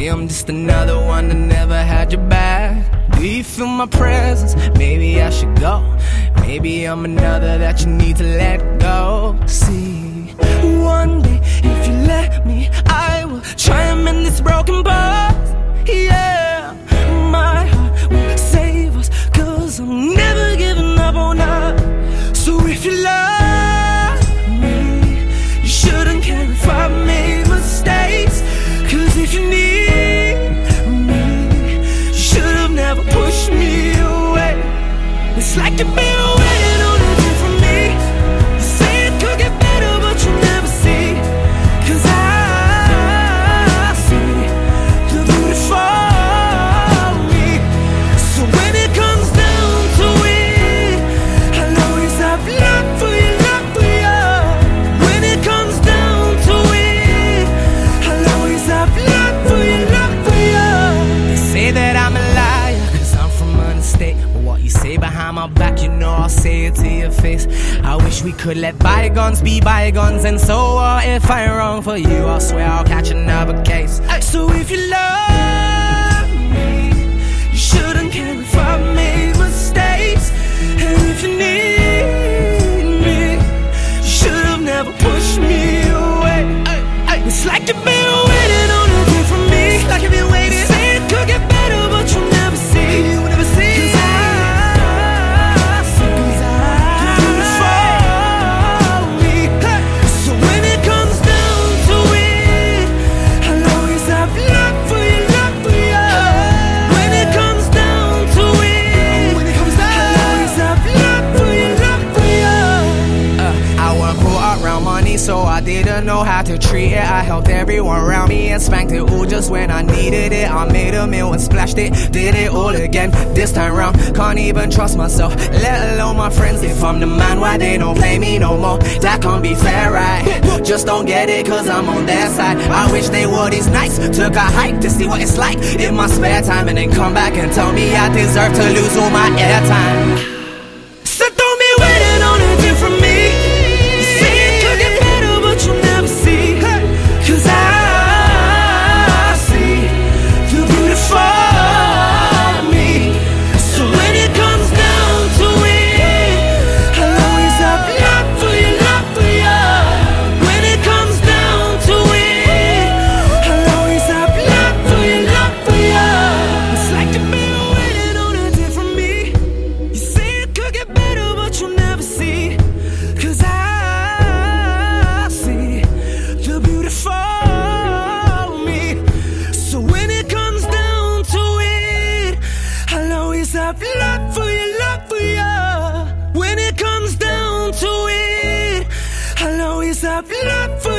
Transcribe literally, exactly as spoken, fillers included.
Maybe I'm just another one that never had your back. Do you feel my presence? Maybe I should go. Maybe I'm another that you need to let go. See, one day if you let me, I will try and mend this broken bond. Yeah, my heart will save us, cause I'm never giving up on us. So if you love me, you shouldn't care if I made mistakes. Cause if you need me, you should've never pushed me away. It's like you've been waiting on a day from me. You say it could get better, but you never see. Cause I see the beautiful me. So when it comes down to it, I'll always have love for you, love for you. When it comes down to it, I'll always have love for you, love for you. They say that I'm a liar, cause I'm from understate. But what you say behind my back, you know I'll say it to your face. I wish we could let bygones be bygones. And so uh, if I'm wrong for you, I swear I'll catch another case. So if you love me, you shouldn't care if I made mistakes. And if you need me, you should've never pushed me away. It's like you've been waiting on a day from me. It's like you've been waiting. You say it could get better, but you'll never see. You'll never see. Cause I see the beautiful me. So when it comes down to it, I'll always have love for you, love for you. When it comes down to it, when it comes down, I'll always have love for you, love for you. Uh, I wasn't brought around money, so I didn't know how to treat it. I helped everyone around me and spanked it all just when I needed it. I made a meal and splashed it, did it all again. This time round, can't even trust myself, let alone my friends. If I'm the man, why they don't play me no more? That can't be fair, right? Just don't get it, cause I'm on their side. I wish they were these nights. Took a hike to see what it's like in my spare time, and then come back and tell me I deserve to lose all my airtime. So don't be waiting on a day from me. You say it could get better, but you'll never see. Cause I see the beautiful me. So when it comes down to it, I'll always have love for you, love for you. When it comes down to it, I'll always have love for you, love for you. It's like you've been waiting on a day from me. You say it could get better, but you'll never see. Cause I see the beautiful me. So when it comes down to it, I'll always have love for you, love for you. When it comes down to it, I'll always have love for